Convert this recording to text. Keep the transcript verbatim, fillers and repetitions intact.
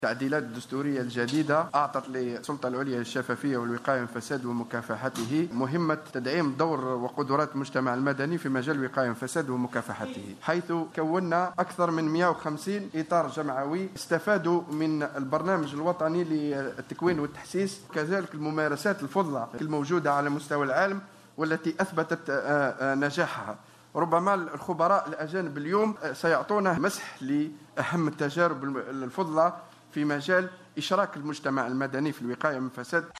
التعديلات الدستورية الجديدة أعطت للسلطة العليا للشفافية والوقاية من الفساد ومكافحته مهمة تدعيم دور وقدرات المجتمع المدني في مجال الوقاية من الفساد ومكافحته، حيث كونا أكثر من مئة وخمسين إطار جمعوي استفادوا من البرنامج الوطني للتكوين والتحسيس، كذلك الممارسات الفضلة الموجودة على مستوى العالم والتي أثبتت نجاحها. ربما الخبراء الأجانب اليوم سيعطونا مسح لأهم التجارب الفضلة في مجال إشراك المجتمع المدني في الوقاية من الفساد.